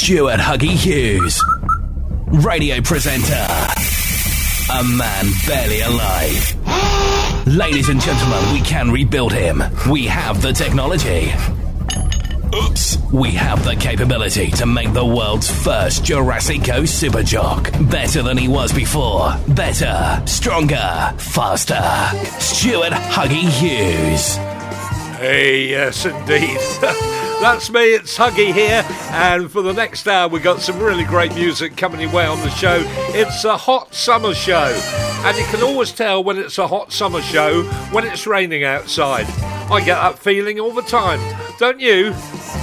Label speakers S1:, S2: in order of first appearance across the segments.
S1: Stuart Huggy Hughes, radio presenter, a man barely alive. Ladies and gentlemen, we can rebuild him. We have the technology. Oops. We have the capability to make the world's first Jurassic Ghost Superjock. Better than he was before. Better, stronger, faster. Stuart Huggy Hughes.
S2: Hey, yes indeed. That's me, it's Huggy here, and for the next hour we got some really great music coming your way on the show. It's a hot summer show, and you can always tell when it's a hot summer show when it's raining outside. I get that feeling all the time, don't you?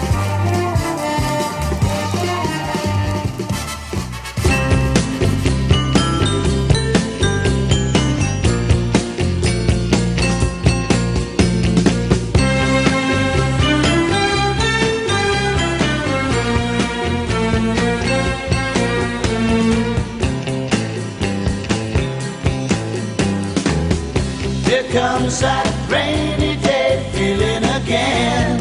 S3: Comes that rainy day feeling again,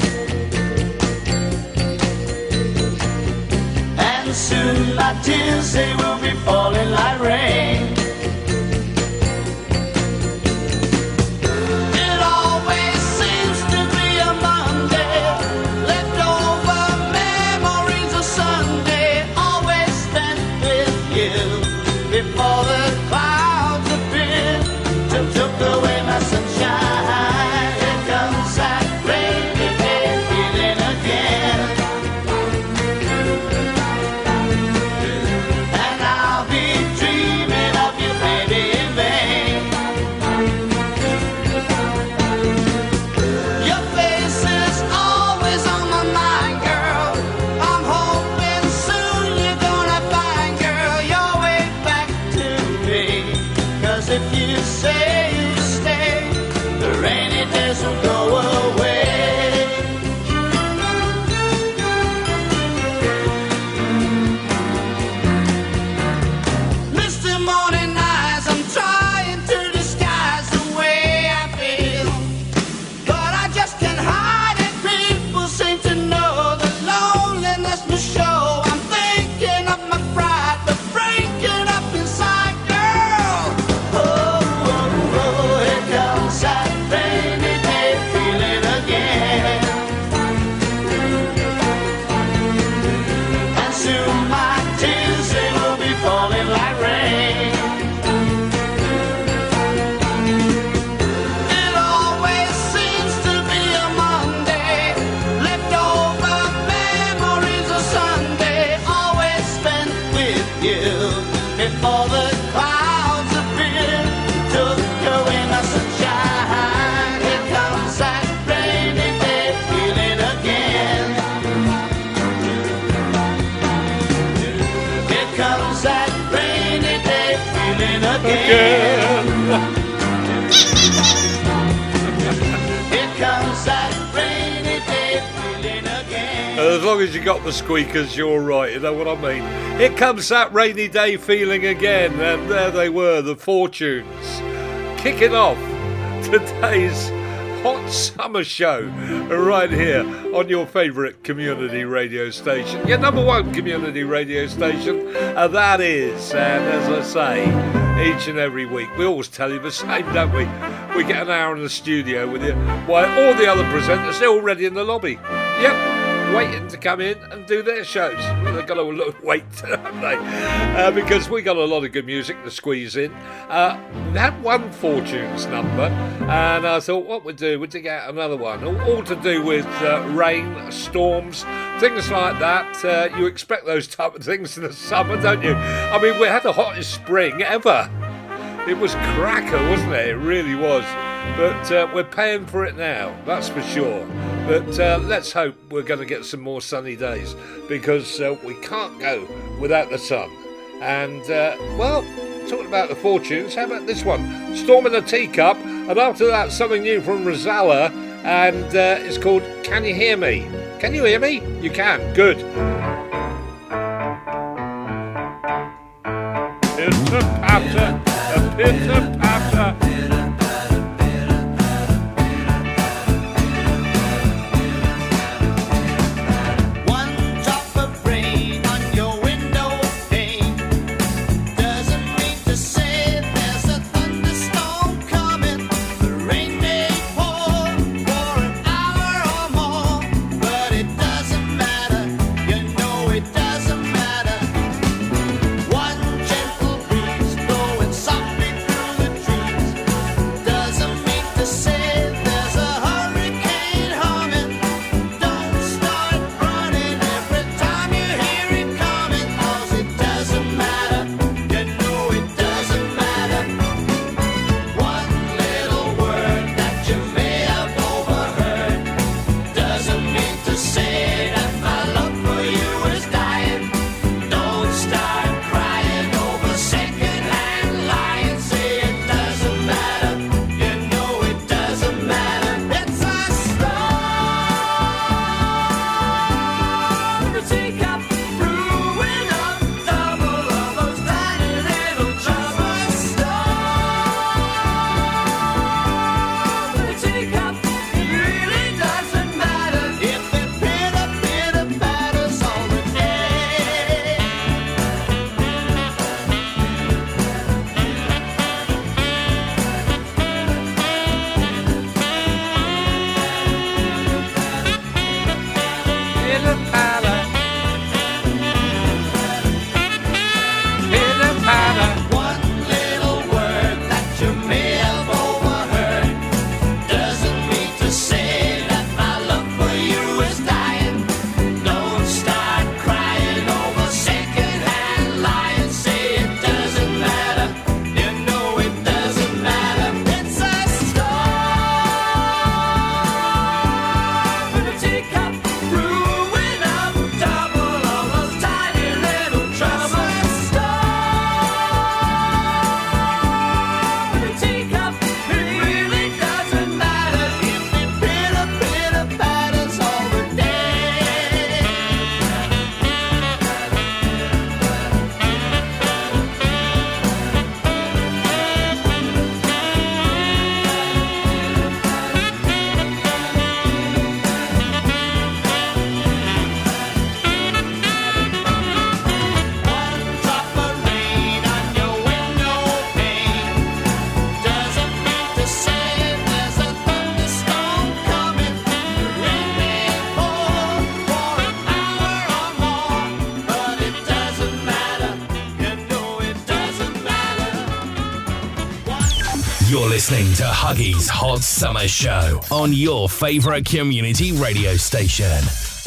S3: and soon my tears, they will be falling like rain. It always seems to be a Monday, leftover memories of Sunday, always spent with you before the clouds appear to took away sunshine. Here comes that rainy day feeling again, and I'll be dreaming of you, baby, in vain. Your face is always on my mind, girl. I'm hoping soon you're gonna find, girl, your way back to me. 'Cause if you say the rainy days will go away. Misty morning eyes, I'm trying to disguise the way I feel, but I just can't hide it. People seem to know the loneliness must show. I'm thinking of my pride, but breaking up inside, girl. Oh, oh, oh, here comes that rainy day feeling again, and soon my tears, they will be falling like rain. It always seems to be a Monday, leftover memories of Sunday, always spent with you before the clouds appear to go in the sunshine. Here comes that rainy day feeling again. Here comes that rainy day feeling again. Here comes that rainy day feeling again.
S2: As long as you got the squeakers, you're all right, you know what I mean? Here comes that rainy day feeling again, and there they were, the Fortunes, kicking off today's hot summer show right here on your favourite community radio station, your number one community radio station, and that is, and as I say, each and every week, we always tell you the same, don't we? We get an hour in the studio with you, while all the other presenters, they're already in the lobby. Yep. Waiting to come in and do their shows. Well, they've got to wait, haven't they? Because we got a lot of good music to squeeze in. We had one Fortunes number, and I thought what we'd do, we'd dig out another one. All to do with rain, storms, things like that. You expect those type of things in the summer, don't you? I mean, we had the hottest spring ever. It was cracker, wasn't it? It really was. But we're paying for it now, that's for sure. But let's hope we're going to get some more sunny days, because we can't go without the sun. And, well, talking about the Fortunes, how about this one? Storm in a Teacup, and after that, something new from Rosella, and it's called Can You Hear Me? Can you hear me? You can, good. Pitter-patter, a pitter-patter.
S3: One drop of rain on
S1: listening to Huggy's Hot Summer Show on your favourite community radio station.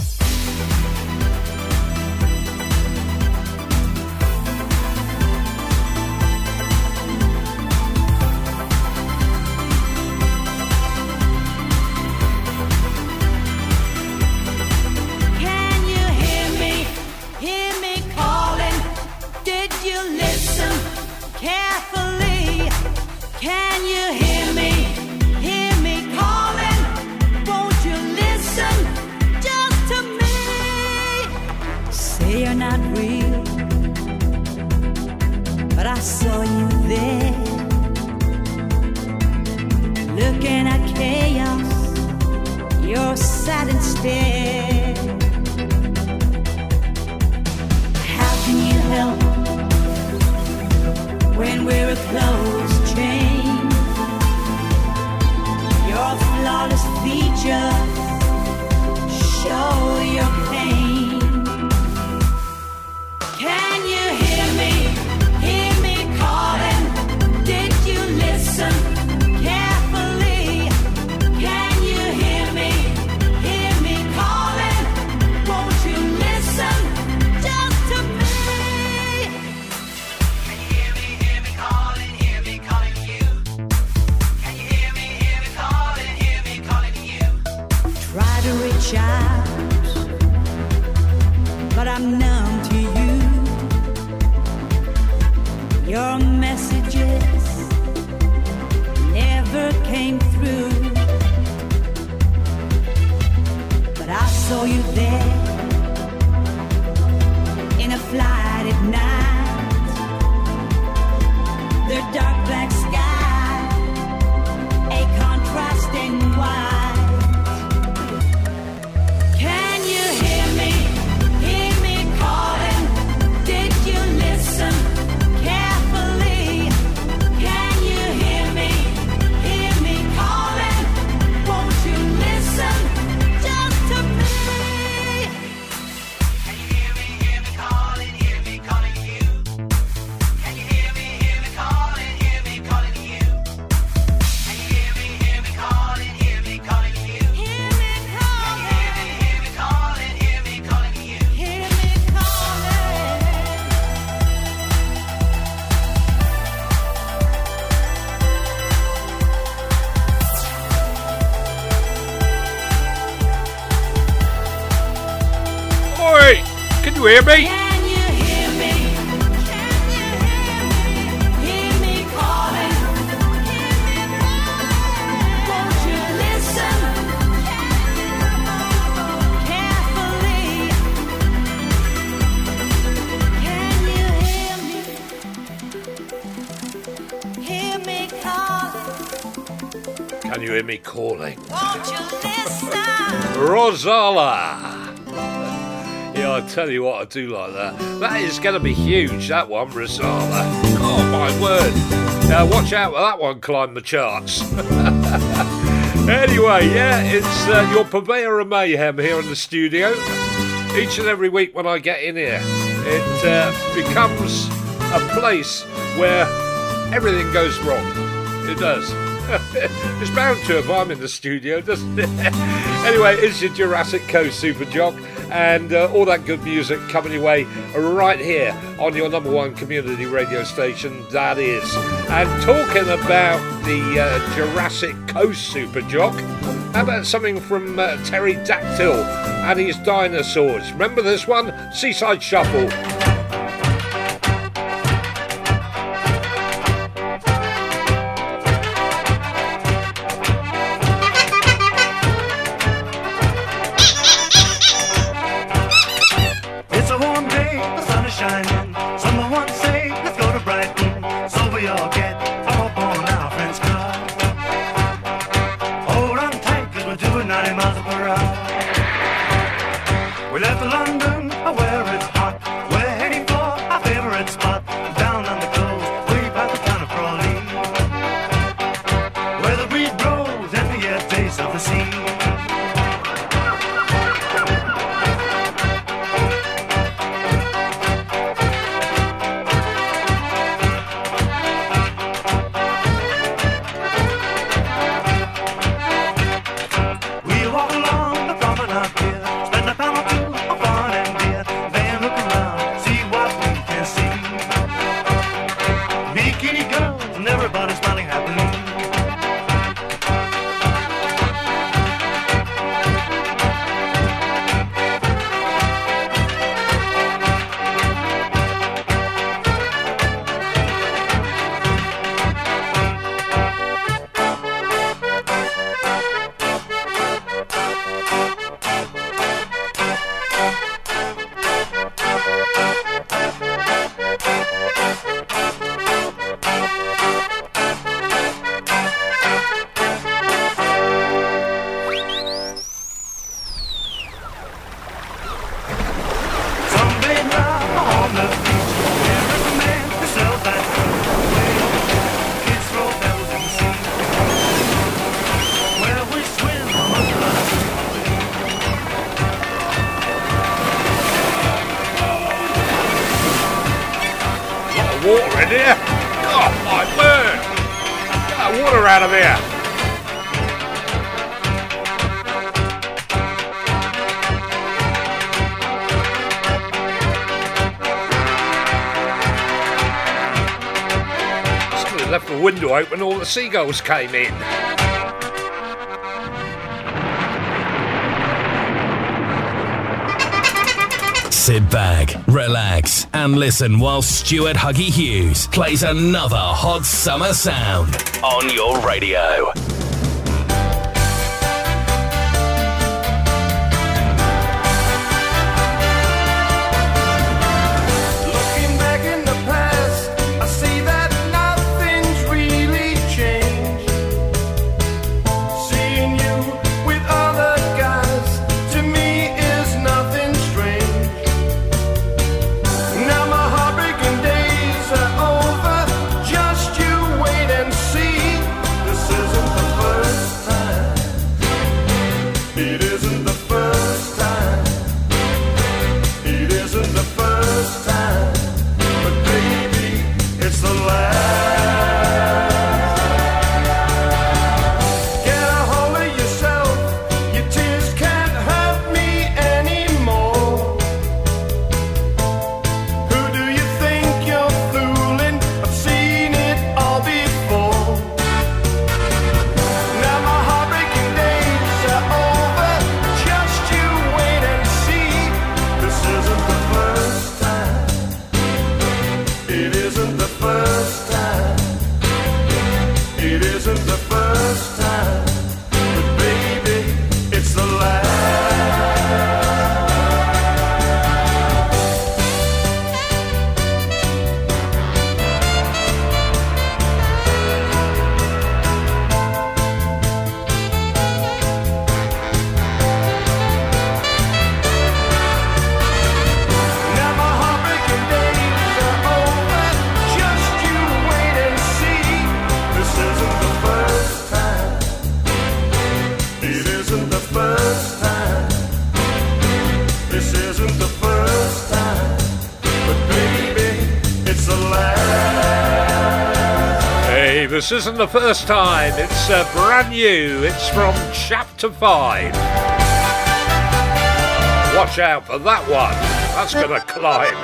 S2: Hear me?
S3: Can you hear me? Can you hear me? Hear me calling. Hear me calling. Won't you listen? Carefully. Can you hear me? Hear me calling.
S2: Can you hear me calling?
S3: Won't you listen?
S2: Rosala. Yeah, I tell you what, I do like that. That is going to be huge, that one, Rosala. Oh, my word. Watch out for that one, climb the charts. Anyway, yeah, it's your purveyor of mayhem here in the studio. Each and every week when I get in here, it becomes a place where everything goes wrong. It does. It's bound to if I'm in the studio, doesn't it? Anyway, it's your Jurassic Coast Super Jock. And all that good music coming your way right here on your number one community radio station, that is. And talking about the Jurassic Coast Super Jock, how about something from Terry Dactyl and his Dinosaurs? Remember this one? Seaside Shuffle.
S4: We left London, where it's hot, where
S2: here. Oh, my word. Get that water out of here. Somebody left the window open, all the seagulls came in.
S1: Sit back, relax, and listen while Stuart Huggy Hughes plays another hot summer sound on your radio.
S3: Looking back in the past, I see that nothing's really changed. Seeing you with other guys, to me is nothing strange. Now my heartbreaking days are over, just you wait and see. This isn't the first time. It isn't the first time. It isn't the first time. But baby, it's the last. Get a hold of yourself. Your tears can't hurt me anymore. Who do you think you're fooling? I've seen it all before. Now my heartbreaking days are over. Just you wait and see. This isn't the first time. It isn't the first time. It isn't the first time. But baby, it's the last. Now my heartbreaking days are over. Just you wait and see. This isn't the first time. It isn't the first time. This isn't the first time. But baby, it's the last.
S2: Hey, this isn't the first time. It's brand new. It's from Chapter 5. Watch out for that one. That's going to climb.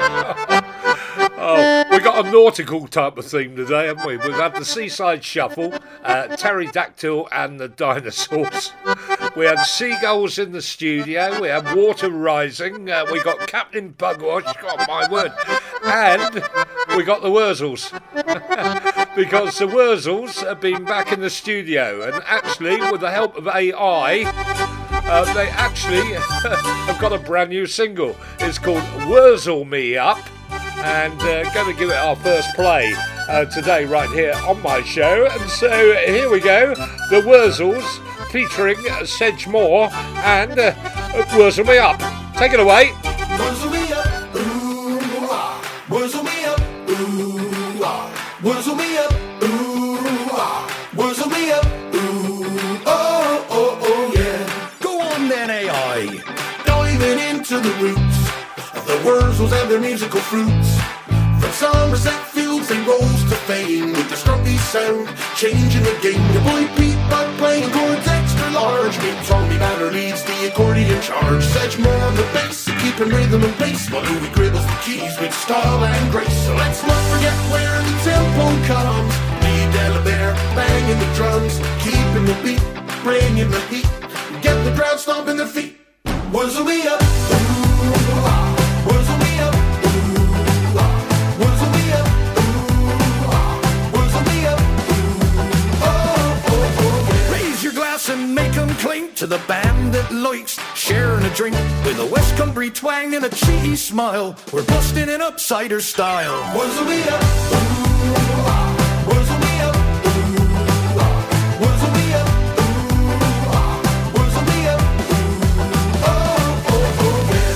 S2: Oh, we got a nautical type of theme today, haven't we? We've had the Seaside Shuffle, Pterodactyl and the dinosaurs. We had seagulls in the studio. We had water rising. We got Captain Pugwash. God, my word. And we got the Wurzels. Because the Wurzels have been back in the studio. And actually, with the help of AI, they actually have got a brand new single. It's called Wurzel Me Up. And going to give it our first play today right here on my show. And so here we go, the Wurzels featuring Sedgemoor and Wurzel Me Up. Take it away.
S3: Wurzel me up, ooh, ah. Wurzel me up, ooh, ah. Wurzel me up, ooh, ah. Wurzel me up, ooh, oh, oh, oh, yeah. Go on then, AI. Diving into the roots of the Wurzels and their musical fruits. From Somerset fields they rose to fame with their scrumpy sound, changing the game. Your boy Pete Buck playing chords extra large. Me Tommy Banner leads the accordion charge. Sedgemoor on the bass, keeping rhythm and bass, while Louis gribbles the keys with style and grace. So let's not forget where the tempo comes. Lee Delabere banging the drums, keeping the beat, bringing the heat. Get the crowd stomping their feet. Wurzel me up, ooh, ah. Wurzel me up, ooh, ah. Wurzel me up, ooh, ah. Wurzel me up, ooh, oh, oh, oh, yeah. Raise your glass and make 'em clink to the band that likes sharing a drink with a West Country twang and a cheeky smile. We're busting in upsider style. Wurzel me up, ooh, ah. Wurzel me up, ooh, ah. Wurzel me up, ooh, ah. Wurzel me up, ooh, oh, oh, oh, yeah.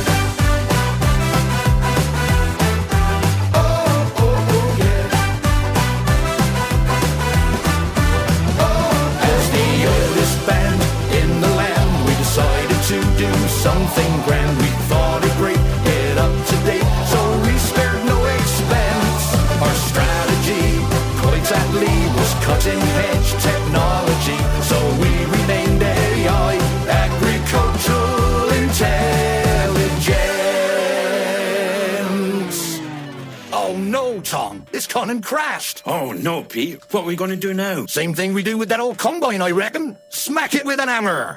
S3: Oh, oh, oh, yeah. As the oldest band in the land, we decided to do something grand. We thought it great, get up to date, so we spared no expense. Our strategy
S4: wrong. It's gone and crashed.
S5: Oh, no, Pete. What are we going to do now?
S4: Same thing we do with that old combine, I reckon. Smack it with an hammer.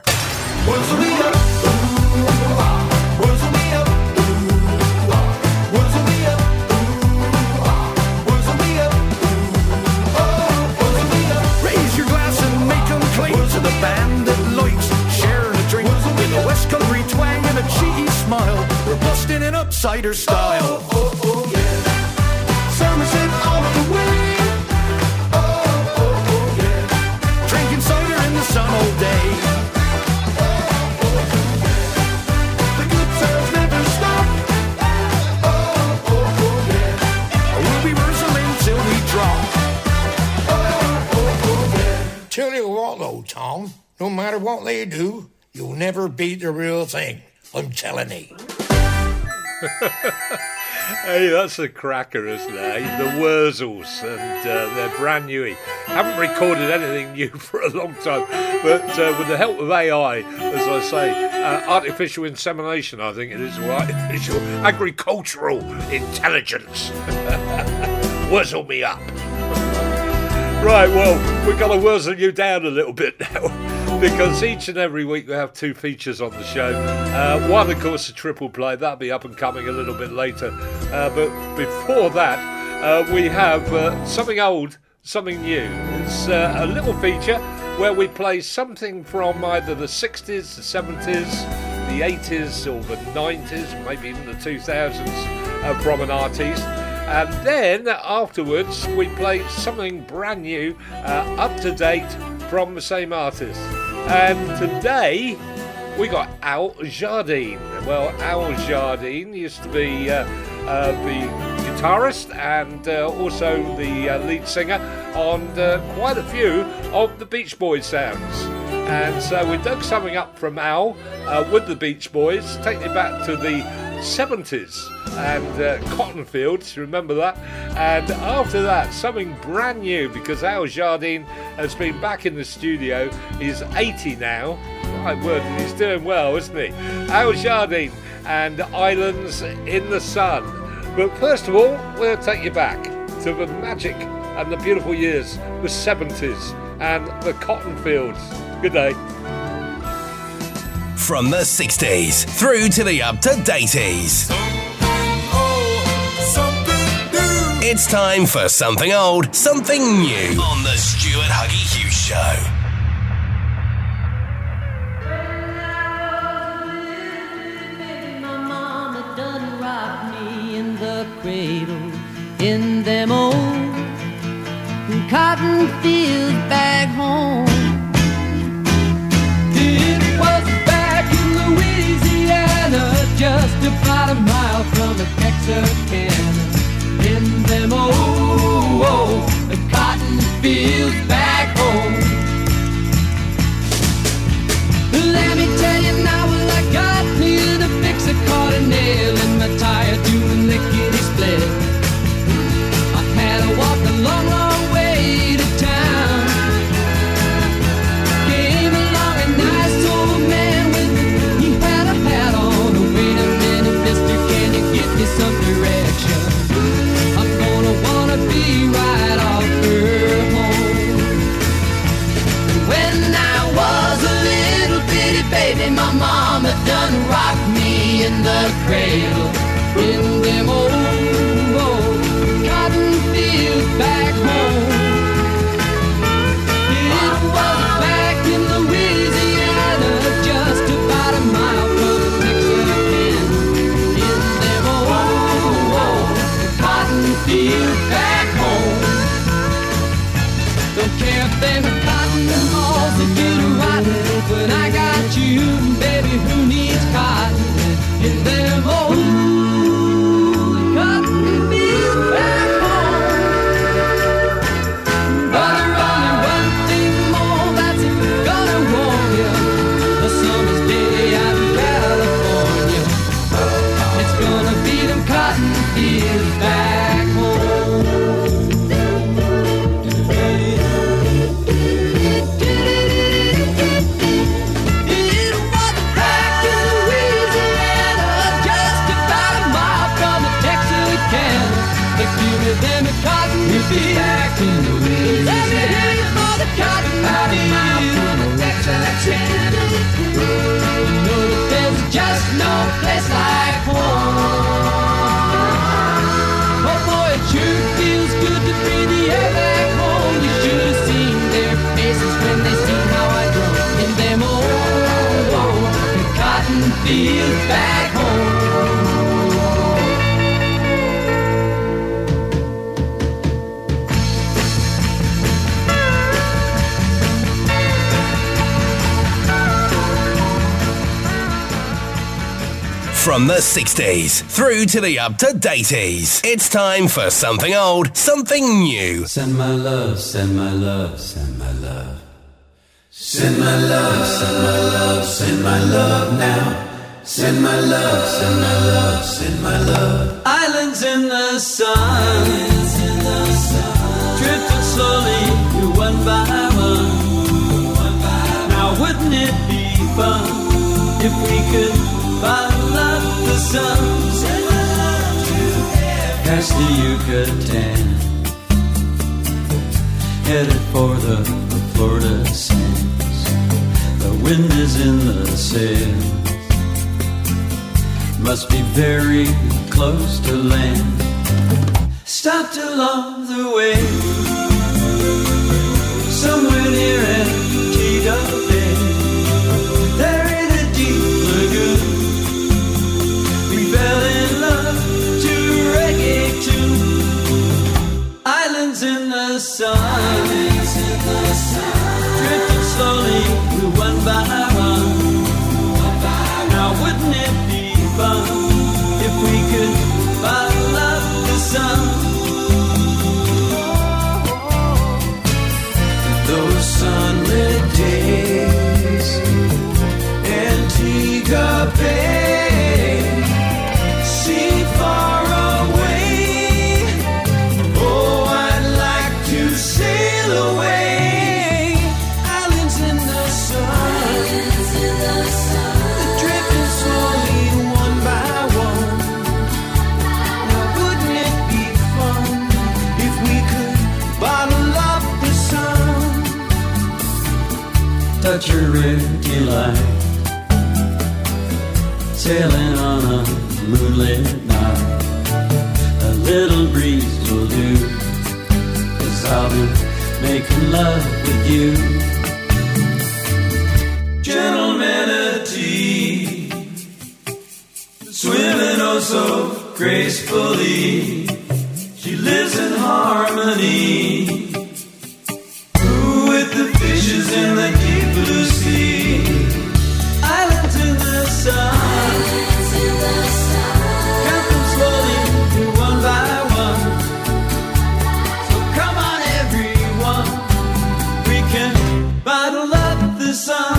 S4: Raise your glass and make them cling to the band that likes sharing a drink with a West Country twang and a cheeky smile. We're busting in upsider style. Somerset all the way. Drinking cider in the sun all day. The good times never stop. We'll be whistling till we drop. Tell you what though, Tom, no matter what they do, you'll never beat the real thing. I'm telling you.
S2: Hey, that's a cracker, isn't it? The Wurzels, and they're brand new. Haven't recorded anything new for a long time, but with the help of AI, as I say, artificial insemination, I think it is, or artificial agricultural intelligence. Wurzle me up. Right, well, we're going to wurzle you down a little bit now, because each and every week we have two features on the show. One, of course, a triple play. That'll be up and coming a little bit later. But before that, we have something old, something new. It's a little feature where we play something from either the 60s, the 70s, the 80s, or the 90s, maybe even the 2000s from an artiste. And then afterwards we play something brand new, up to date from the same artist. And today we got Al Jardine. Well, Al Jardine used to be the guitarist and also the lead singer on quite a few of the Beach Boys sounds. And so we dug something up from Al with the Beach Boys, taking it back to the 70s and cotton fields, remember that? And after that, something brand new, because Al Jardine has been back in the studio. He's 80 now. My word, he's doing well, isn't he? Al Jardine and Islands in the Sun. But first of all, we'll take you back to the magic and the beautiful years, the 70s and the cotton fields. Good day.
S1: From the 60s through to the up-to-dateys. It's time for something old, something new on the Stuart Huggy Hughes Show.
S6: My mama done rocked me in the cradle in them old cotton fields back home. It was back in Louisiana, just about a mile from the Texarkana. In them old cotton fields back home. Let me tell you now, well, I got here to fix a caught a nail in my tire doing lickety-split. I had to walk a long, long way to town. Came along a nice old man with me, he had a hat on. Oh, wait a minute, mister, can you give me some direction? I'm gonna wanna be right off her home. When I was a little bitty baby, my mama done rocked me in the cradle in them old cotton fields back home. It was back in Louisiana, just about a mile from Texarkana. In them old cotton fields back home. Don't care if them cotton balls that get rotten. When I got you, baby, who needs cotton? In them old cotton fields back home. But there's only one thing more that's gonna warm you. A summer's day out in California. It's gonna be them cotton fields back home. It was back in Louisiana, no place like home. Oh boy, it sure feels good to breathe the air back home. You should have seen their faces when they seen how I drove in them old cotton fields back home.
S1: From the 60s through to the up-to-dateys, it's time for something old, something new.
S7: Send my love, send my love, send my love. Send my love, send my love, send my love now. Send my love, send my love, send my love. Islands in the sun, drifting slowly one by one. Now wouldn't it be fun if we could bottle up the sun? Send my love to heaven. Past the Yucatan, headed for the Florida sands. The wind is in the sails, must be very close to land. Stopped along the way, somewhere near Antigua Bay. There in a deep lagoon, we fell in love to reggae tune. Islands in the sun, drifting slowly one by one. Now wouldn't it be fun if we could bottle up the sun? Those sunlit days, Antigua Bay seem far away. Oh, I'd like to sail away. Islands in the sun, drifting slowly one by one. Now wouldn't it be fun if we could bottle up the sun? Touch a red light, sailing on a moonlit night. A little breeze will do, 'cause I'll be making love with you. Gentle manatee, swimming oh so gracefully. She lives in harmony with the fishes in the deep blue sea. Islands in the sun, count them slowly one by one. So come on everyone, we can bottle up the sun.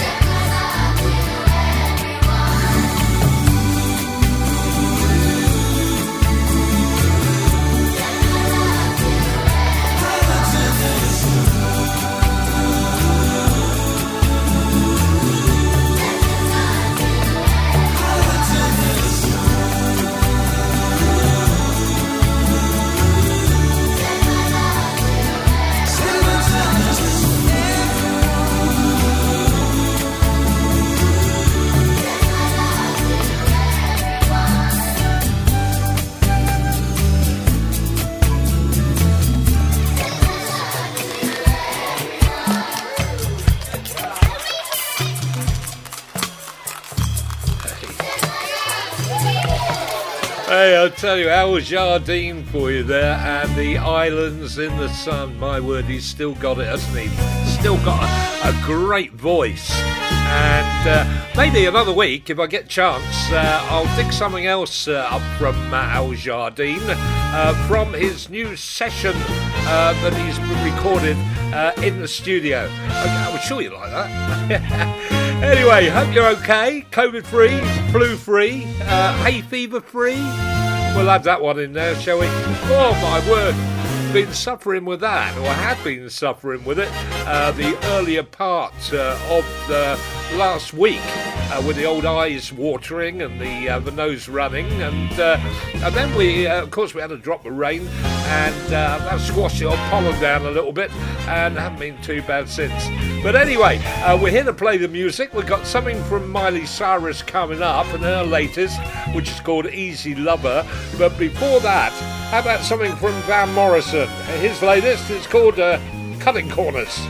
S2: Hey, I'll tell you, Al Jardine for you there, and the Islands in the Sun. My word, he's still got it, hasn't he? Still got a great voice. And maybe another week, if I get a chance, I'll dig something else up from Al Jardine, from his new session that he's recorded in the studio. I'm sure you like that. Anyway, hope you're okay. COVID-free, flu-free, hay fever-free. We'll have that one in there, shall we? Oh, my word. Been suffering with that, or had been suffering with it, the earlier part of last week with the old eyes watering and the nose running, and then we, of course, we had a drop of rain, and that squashed the old pollen down a little bit, and haven't been too bad since. But anyway, we're here to play the music. We've got something from Miley Cyrus coming up, and her latest, which is called Easy Lover. But before that, how about something from Van Morrison? His latest is called Cutting Corners.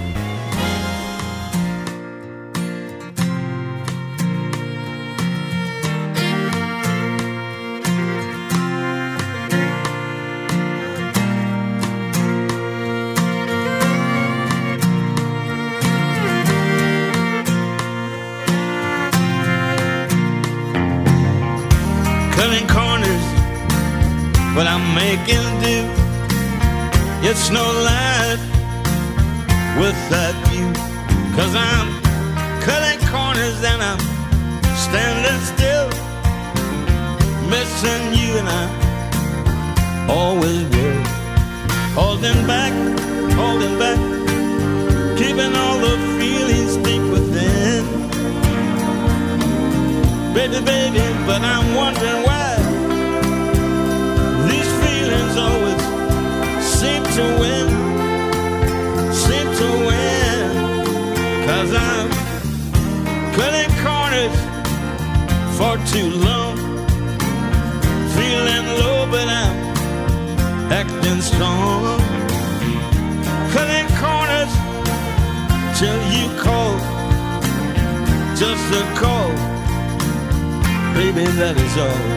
S5: Cutting corners, what I'm making do. It's no life without you. 'Cause I'm cutting corners and I'm standing still, missing you, and I always will. Holding back, keeping all the feelings deep within. Baby, but I'm wondering why these feelings always seem to win. 'Cause I'm cutting corners for too long, feeling low but I'm acting strong. Cutting corners till you call, just a call. Baby, that is all.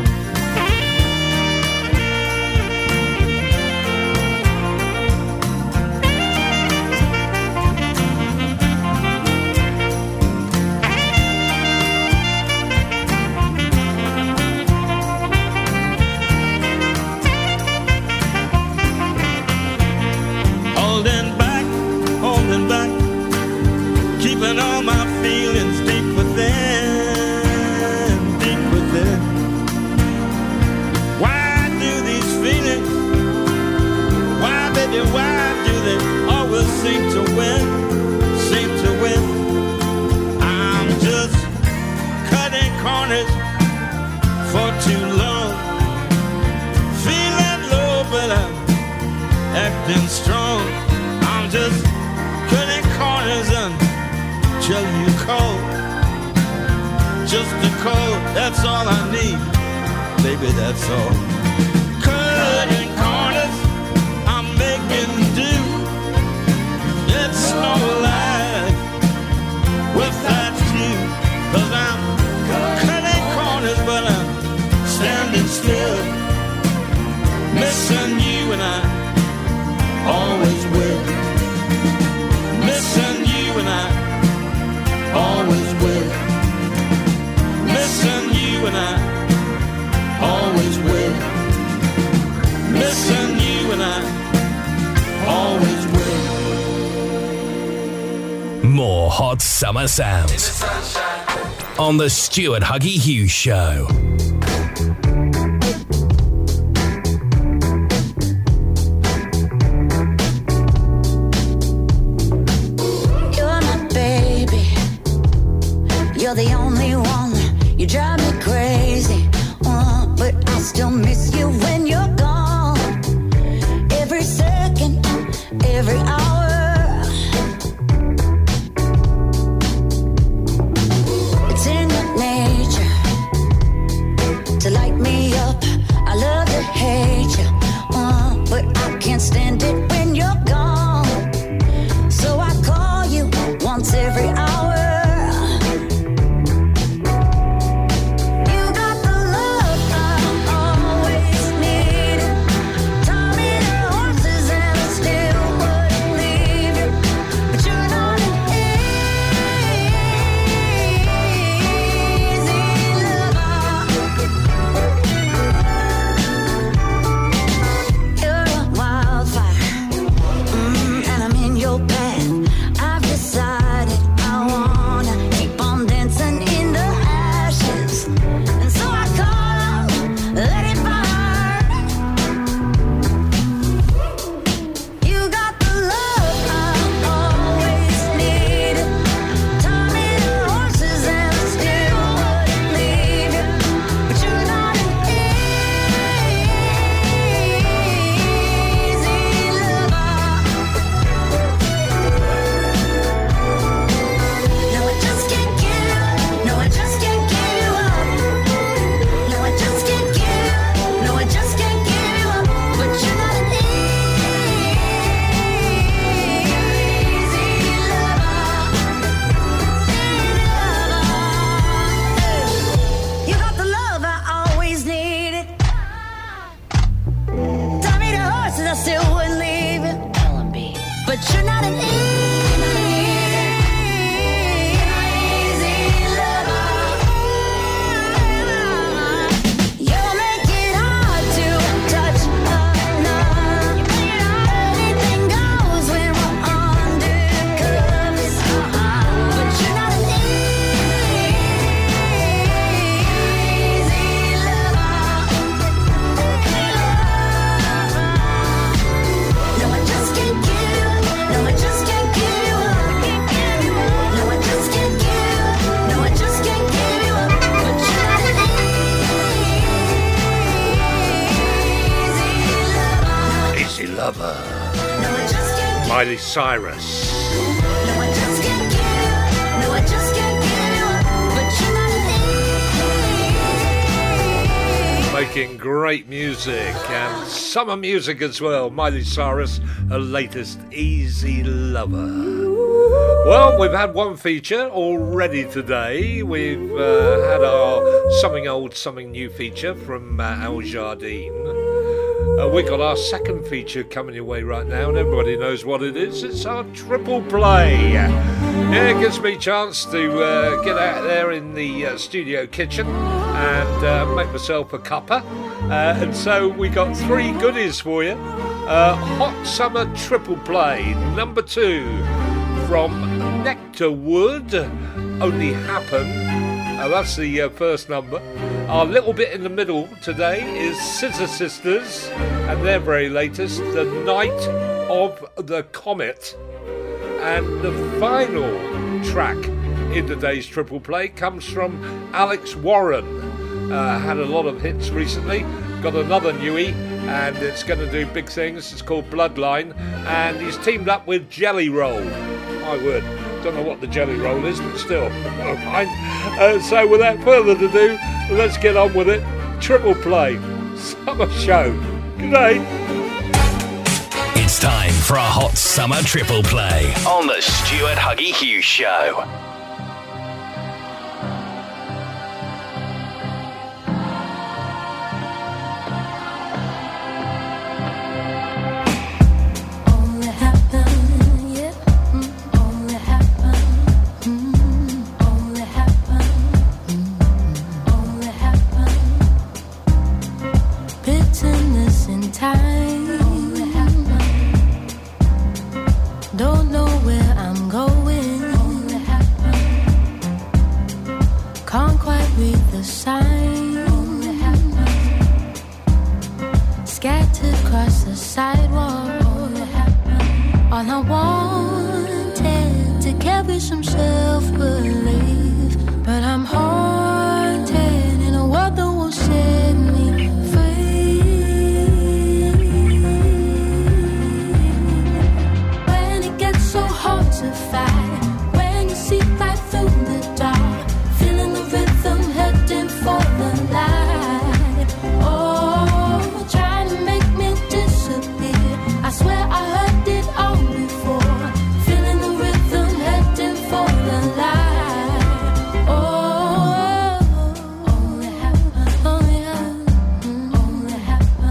S5: Holding back, keeping all my feelings deep within. Why do they always seem to win? I'm just cutting corners for too long, feeling low but I'm acting strong. I'm just cutting corners until you call, just a call, that's all I need. Baby, that's all. Cutting corners, making do. It's no life without you. 'Cause I'm cutting corners but I'm standing still, missing you, and I always will. Missing you, and I always will. Missing you, and I always will. Missing you, and I always will.
S1: More hot summer sounds on the Stuart Huggy Hughes Show.
S8: You're my baby, you're the only one. You drive me crazy, but I still miss you when you're gone. Every second, every hour, it's in your nature to light me up. I love to hate you, but I can't stand it when you're gone. So I call you once every hour. but you're not an easy lover. You make it hard to touch enough. Anything goes when we're undercovers, but you're not an easy lover. No, I just can't give you up. No, I just can't give you up. No, I just can't give you up. No, I just can't give you up. But you're not an easy lover.
S2: Easy Lover.
S8: No, I just can't give
S2: Miley Cyrus.
S8: No, I just can't give you up. No, I just can't give you up. But you're not an
S2: Making great music and summer music as well. Miley Cyrus, her latest Easy Lover. Well, we've had one feature already today. We've had our Something Old, Something New feature from Al Jardine. We got our second feature coming your way right now, and everybody knows what it is. It's our triple play. Yeah, it gives me a chance to get out there in the studio kitchen and make myself a cuppa. And so we got three goodies for you. Hot Summer Triple Play, number 2 from Nectarwood, Only Happen. That's the first number. Our little bit in the middle today is Scissor Sisters and their very latest, The Night of the Comet. And the final track in today's triple play comes from Alex Warren. Had a lot of hits recently, got another newie, and it's going to do big things. It's called Bloodline, and he's teamed up with Jelly Roll. My word, don't know what the Jelly Roll is, but still, never mind. So without further ado, let's get on with it. Triple play, summer show. Good day.
S1: It's time for a hot summer triple play on the Stuart Huggy Hughes Show.
S9: Don't know where I'm going. Can't quite read the signs. Scattered across the sidewalk. All I wanted to carry some self-belief, but I'm haunted in a world that won't set me free. When it gets so hard to fight, when you see right through the dark, feeling the rhythm heading for the light. Oh, trying to make me disappear. I swear I heard it all before. Feeling the rhythm heading for the light. Oh, only happen, only happen, only happen.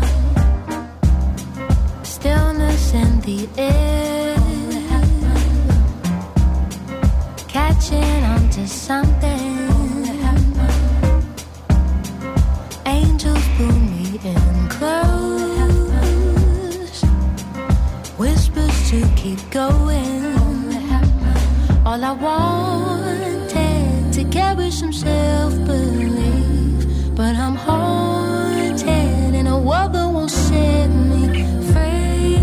S9: Stillness in the air, catching onto something. Angels pull me in close, whispers to keep going. All I wanted to carry some self-belief, but I'm haunted in a world that won't set me free.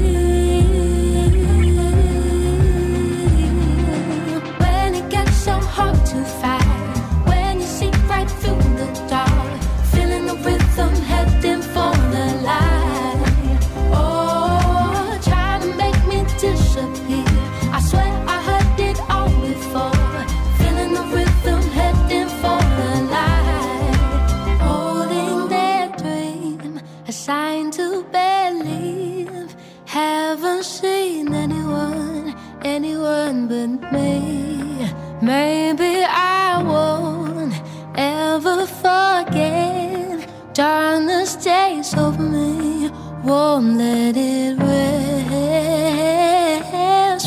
S9: When it gets so hard to fight, when you see right through the dark, feeling the rhythm heading for the light. Oh, trying to make me disappear. I swear I heard it all before. Feeling the rhythm heading for the light. Holding that dream, a sign to believe. Haven't seen anyone but me. Maybe I won't ever forget. Darkness stays over me, won't let it rest.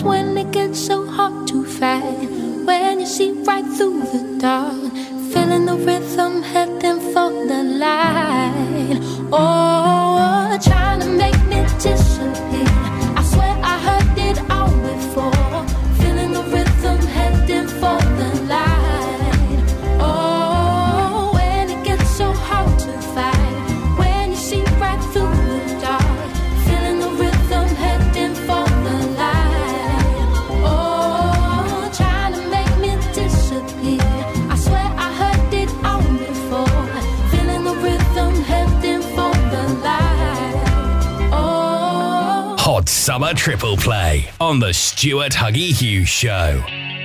S9: right through the dark, feeling the rhythm, heading for the light. Oh, trying to make me disappear. I swear I heard it all before. Feeling the rhythm, heading for the light. Oh, when it gets so hard to fight, when you see right through the dark, feeling the rhythm, heading for the light. Oh, trying to make me disappear. I swear I heard it all before. Feeling the rhythm, heading for the light. Oh.
S1: Hot Summer Triple Play on the Stuart Huggy Hughes Show.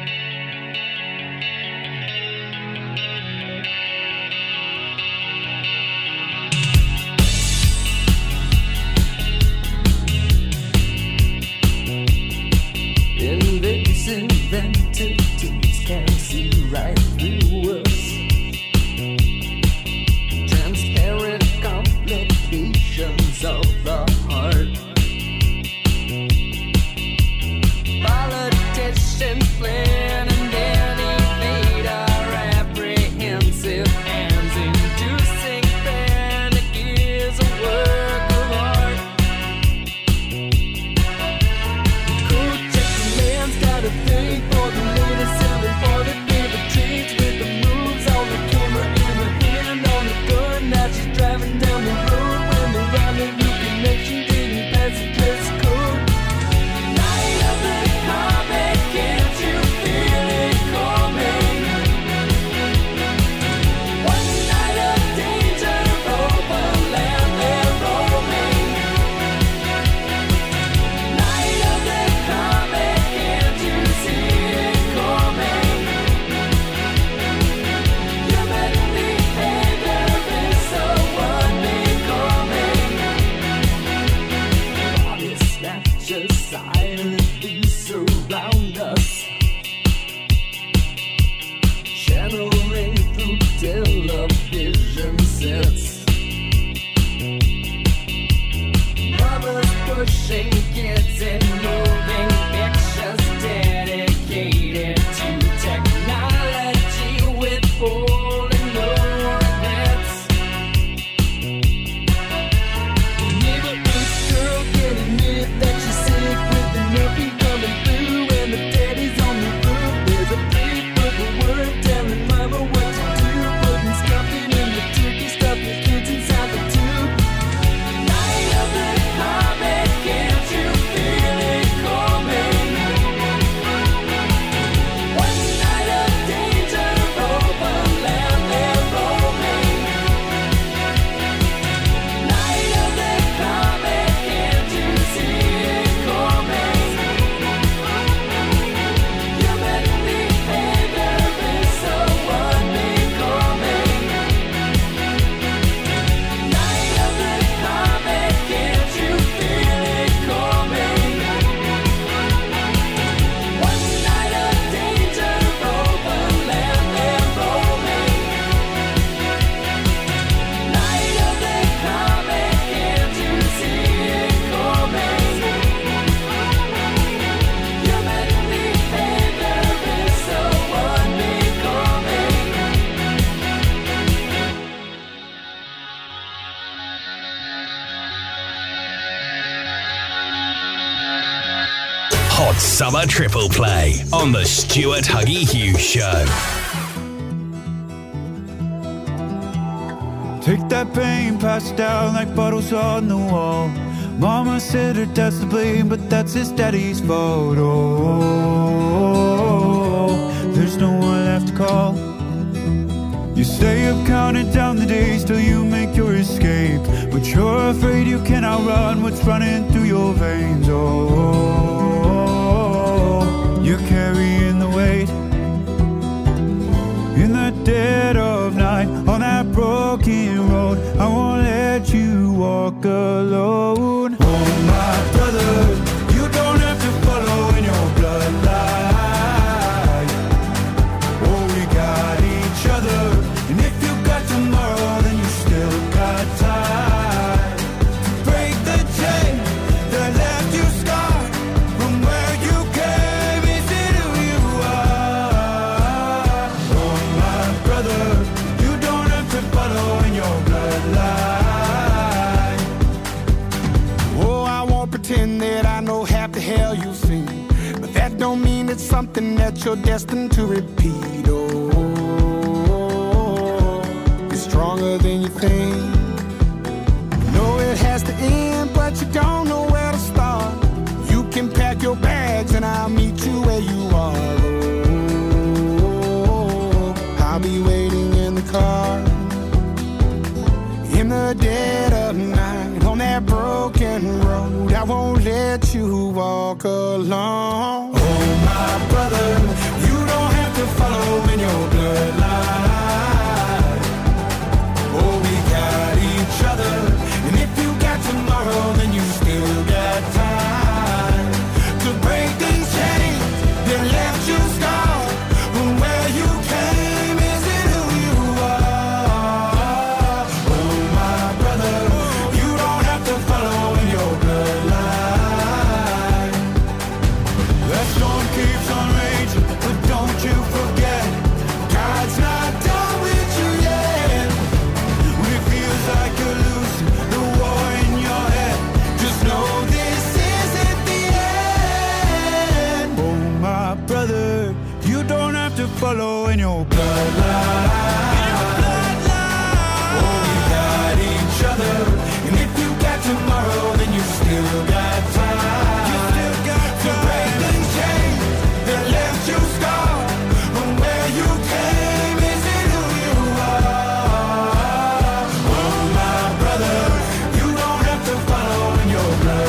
S7: Invasive entities can see right through us. Transparent complications of the heart. Politicians plan and evade our apprehensive hands. Inducing panic is a work of art. Cool check the man's got a thing for the latest selling for the favorite treats with the moves on the camera and her hand on the gun. Now she's driving down the road when the rendezvous connection didn't pass the dress code. Night of the comet, can't you feel it coming? One night of danger, over land they're roaming. Night of the comet, can't you see it coming? Human behavior is so unbecoming. Body snatchers silently surround us, channeling through television sets. Mothers pushing kids in moving pictures dedicated to technology, withholding no regrets. Neighborhood girl can admit that she's sick with the nothing coming through, and the daddy's on the roof. There's a big purple word telling mama what to do, putting stuffing in the turkey, stuff your kids inside the tube. Night of the comet, can't you feel it coming? One night of danger, over land they're roaming. Night of the comet, can't you see it coming? Human behavior is so unbecoming. Night of the comet, can't you feel it coming? One night of danger, over land they're roaming. Night of the comet, can't you see it coming? Human behavior is so unbecoming.
S1: Hot Summer Triple Play on the Stuart Huggy Hughes Show.
S10: Take that pain, pass it down like bottles on the wall. Mama said her dad's to blame, but that's his daddy's fault. Oh, there's no one left to call. You stay up counting down the days till you make your escape, but you're afraid you can't outrun what's running through your veins. Oh, you're carrying the weight in the dead of night on that broken road. I won't let you walk alone. Oh my brother, you don't have to follow in your bloodline. Oh, we got each other, and if you got tomorrow, then you still got time to break the chain that left you scarred from where you came into who you are.
S4: something that you're destined to repeat. Oh, it's stronger than you think. You know it has to end, but you don't know where to start. You can pack your bags and I'll meet you where you are. Oh, I'll be waiting in the car in the dead of night on that broken road. I won't let you walk alone. Oh, my brother, you don't have to follow in your bloodline. Oh, we got each other, and if you got tomorrow, then you still got time to break these chains that left you scarred. From where you came isn't who you are. Oh, my brother, you don't have to follow in your bloodline. That storm keeps on raging, but don't you forget, God's not done with you yet. When it feels like you're losing the war in your head, just know this isn't the end. Oh, my brother, you don't have to follow in your bloodline. Oh, we got each other, and if you got tomorrow, then you still got time. You still got to break these chains that left you scarred. From where you came isn't who you are. Oh, my brother, you don't have to follow in your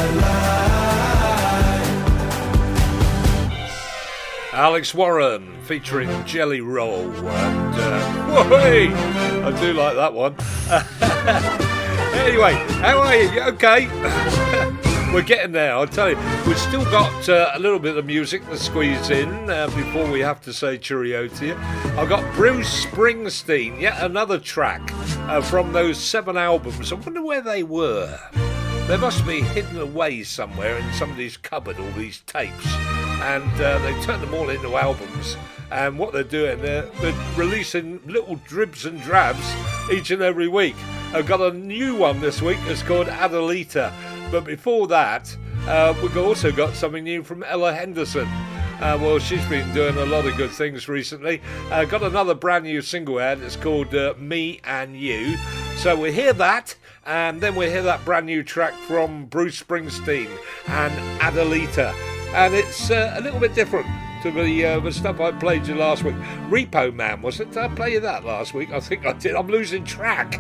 S4: bloodline.
S2: Alex Warren featuring Jelly Roll, and whoo-hee! I do like that one. Anyway, how are you? You okay? We're getting there, I'll tell you. We've still got a little bit of music to squeeze in before we have to say cheerio to you. I've got Bruce Springsteen, yet another track from those 7 albums. I wonder where they were. They must be hidden away somewhere in somebody's cupboard, all these tapes. And they turned them all into albums. And what they're doing, they're releasing little dribs and drabs each and every week. I've got a new one this week. It's called Adelita. But before that, we've also got something new from Ella Henderson. Well, she's been doing a lot of good things recently. Got another brand new single out. It's called Me and You. So we hear that, and then we hear that brand new track from Bruce Springsteen and Adelita. And it's a little bit different to the stuff I played you last week. Repo Man, was it? Did I play you that last week? I think I did. I'm losing track.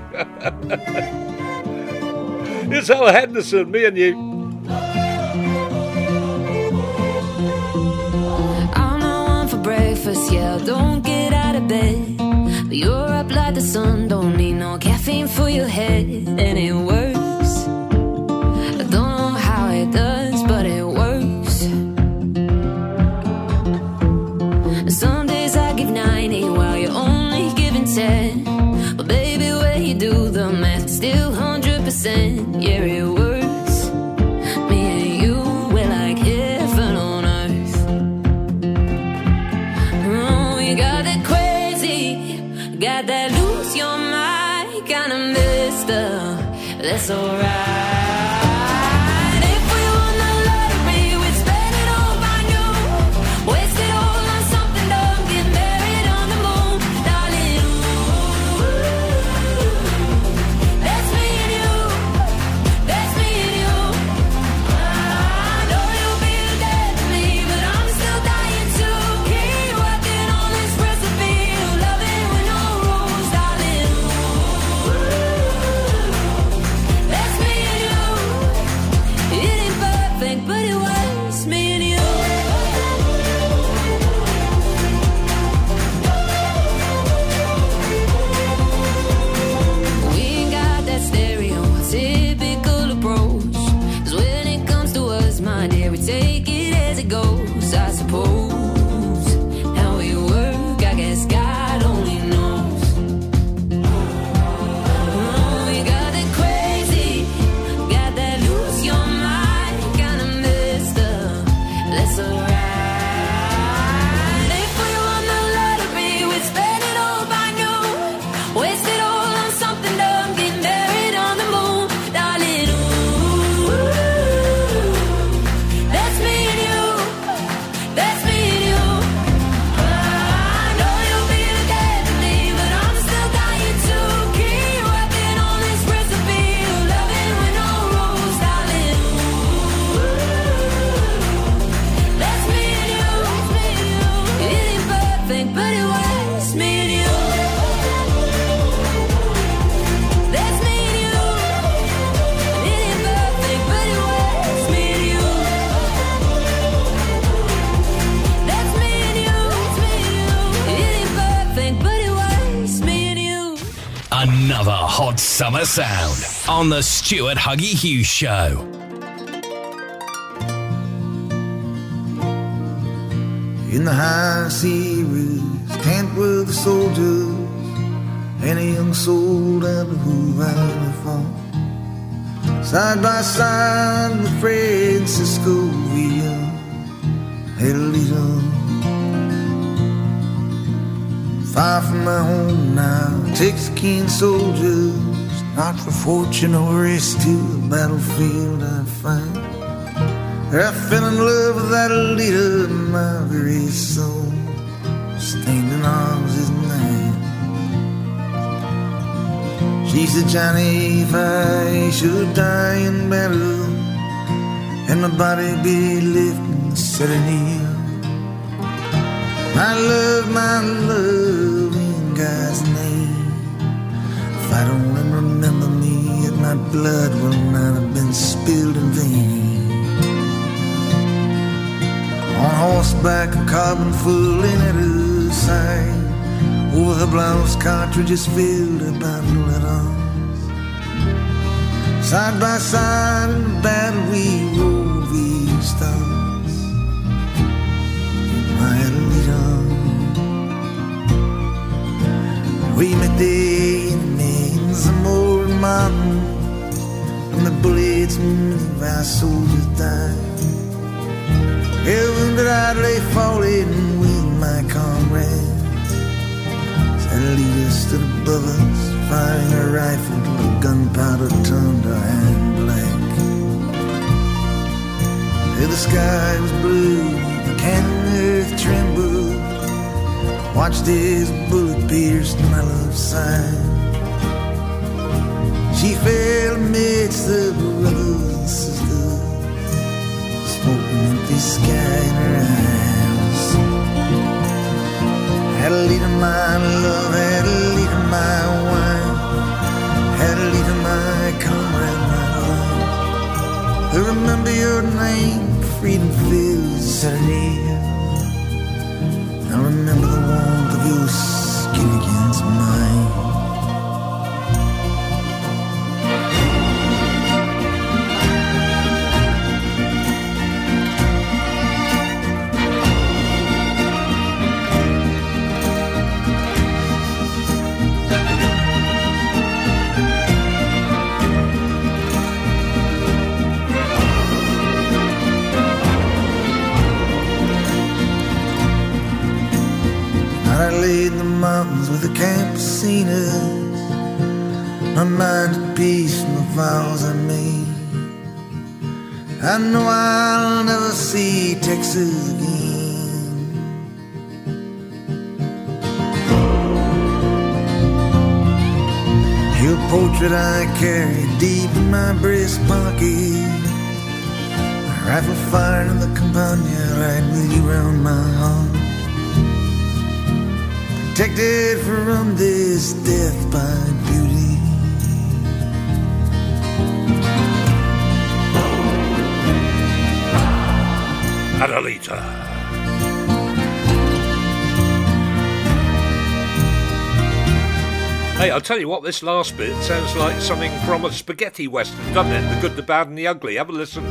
S2: It's Ella Henderson, Me and You.
S11: I'm not one for breakfast, yeah, don't get out of bed. But you're up like the sun, don't need no caffeine for your head. And it works. I don't know how it does, but it works. Some days I give 90 while you're only giving 10. But baby, when you do the math, it's still 100%. Yeah, it works. Me and you, we're like heaven on earth. Oh, you got that crazy, got that lose your mind kind of mister. That's alright.
S9: That's me and you.
S1: hot summer sound on the Stuart Huggy Hughes Show.
S12: In the high seas, camped with the soldiers and a young soldier who had fought. Side by side with Francisco Villa, Adelita. Far from my home now, Texican soldiers, not for fortune or risk to the battlefield I find. I fell in love with Adelita, my very soul, stained in arms is night. She said, Johnny, if I should die in battle and my body be left in the setting, my love, in God's name. If I don't remember me, yet my blood will not have been spilled in vain. On horseback, a carbon full in at her side. Over her blouse, cartridges filled about bullet arms. Side by side in the battle, we rode these stars. My Adelita. We met the enemy in Zamora Mountain, and the bullets move our soldiers died. Heaven that I lay falling with my comrades. Adelita stood above us, firing her rifle till the gunpowder turned her hand black. Till the sky was blue, the cannon earth trembled. Watched his bullet pierce my left side. She fell amidst the brothers and sisters, smoke an empty sky in her eyes. Adelita, my love, Adelita, my wife, Adelita, my comrade, my life. I remember your name, freedom fills Adelita. I remember the warmth of your skin against mine. I laid in the mountains with the campesinas, my mind at peace from the vows I made. I know I'll never see Texas again. Your portrait I carry deep in my breast pocket, my rifle firing in the campagna right with you round my heart. Protected from this death by beauty.
S2: Adelita. Hey, I'll tell you what, this last bit sounds like something from a spaghetti western, doesn't it? The Good, the Bad and the Ugly. Have a listen.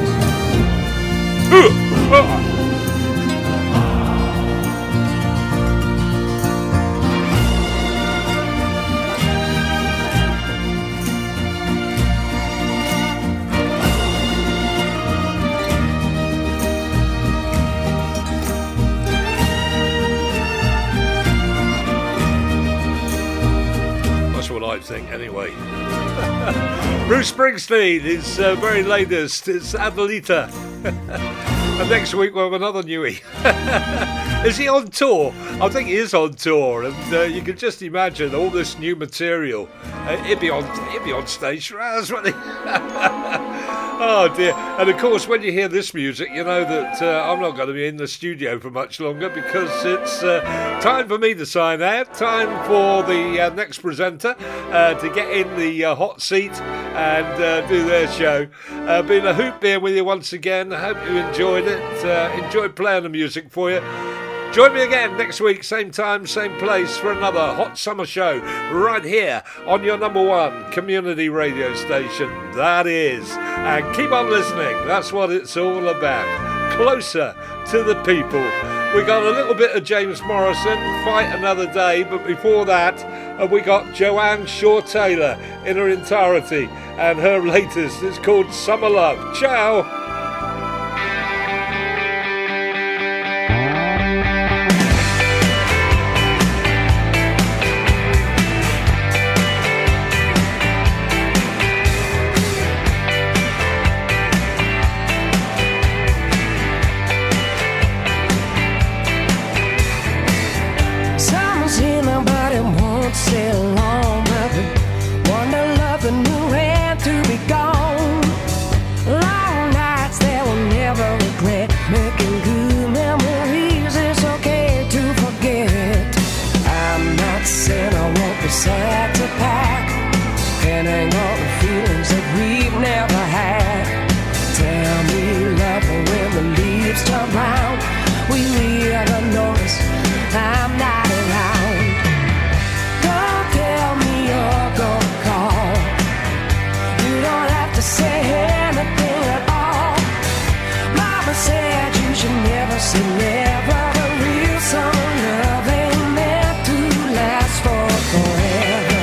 S2: I think, anyway. Bruce Springsteen is very latest. It's Adelita. And next week we'll have another newie. Is he on tour? I think he is on tour, and you can just imagine all this new material. He'd be on stage for hours, wouldn't he? Oh dear. And of course, when you hear this music, you know that I'm not going to be in the studio for much longer, because it's time for me to sign out. Time for the next presenter to get in the hot seat and do their show. Been a hoot being with you once again. I hope you enjoyed it. Enjoyed playing the music for you. Join me again next week, same time, same place, for another hot summer show right here on your number one community radio station. That is. And keep on listening. That's what it's all about. Closer to the people. We got a little bit of James Morrison, Fight Another Day, but before that, we got Joanne Shaw Taylor in her entirety, and her latest is called Summer Love. Ciao.
S13: Say long, but wonder love the new and to be gone. Long nights that will never regret, making good memories. It's okay to forget. I'm not saying I won't be sad to pack and hang on the feelings that we've never had. Tell me, love, when the leaves turn brown, we hear the noise. I'm not around. Tell me you're gonna call. You don't have to say anything at all. Mama said you should never say never. The real summer love ain't meant to last forever.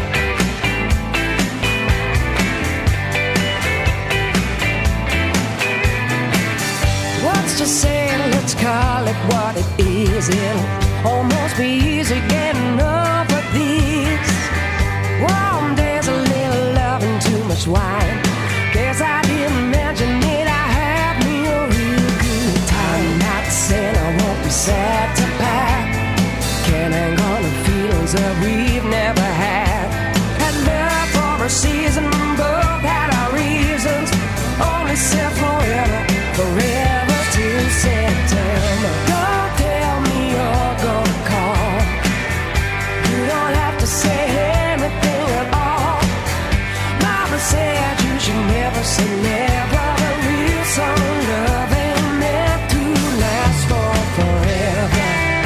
S13: What's to say? Let's call it what it is. It'll almost be easy getting over these warm days, a little love and too much wine. Guess I didn't mention it, I had me a real good time. I'm not saying I won't be sad to pack, can't hang on to feelings that we've never had. Had love for a season, both had our reasons. Only said forever, forever till September. Don't tell me you're gonna call. You don't have to say anything at all. Mama said you should never say never. The real summer love ain't meant to last forever.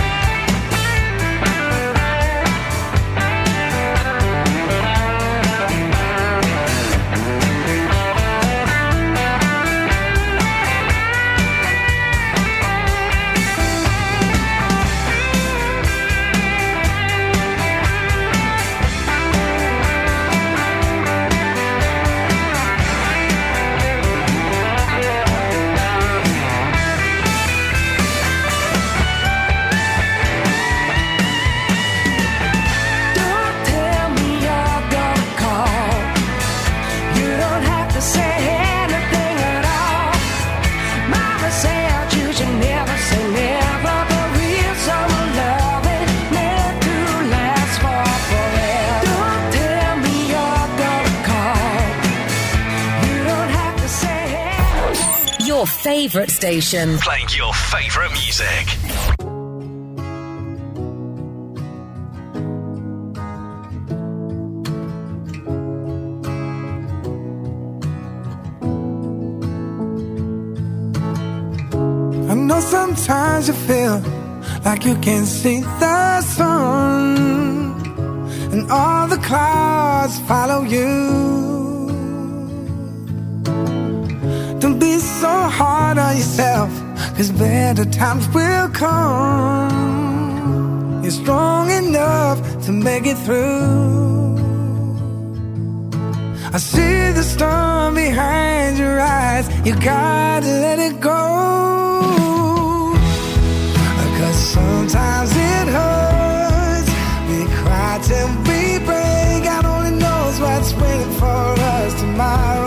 S14: Your favourite station.
S1: Playing your favourite music.
S12: I know sometimes you feel like you can't see the sun, and all the clouds follow you. Don't be so hard on yourself, 'cause better times will come. You're strong enough to make it through. I see the storm behind your eyes. You gotta let it go, 'cause sometimes it hurts. We cry till we break. God only knows what's waiting for us tomorrow.